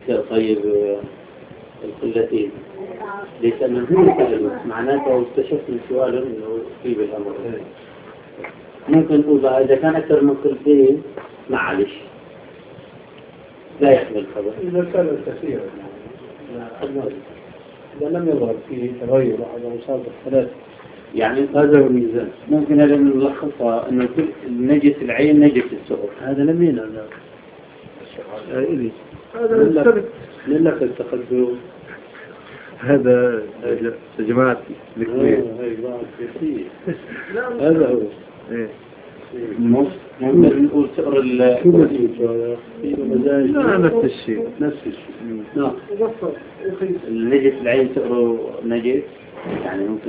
طيب القلتين ليس منه سأل معناته اكتشفت من سؤال انه في بالامر. ممكن نقول بقى اذا كان اكثر من قلتين معلش لا يحمل خبر. اذا كان كثيرا اذا لم يظهر فيه تغير على مصادر الثلاث يعني هذا هو الميزان. ممكن هذا نلخصها انه كل نجس العين نجس السؤر. هذا لم ينال هذا لك التقدم. هذا يا جماعة هذا هو ممكن نقول سؤر لا نفس الشيء نعم النجس العين سؤره نجس يعني ممكن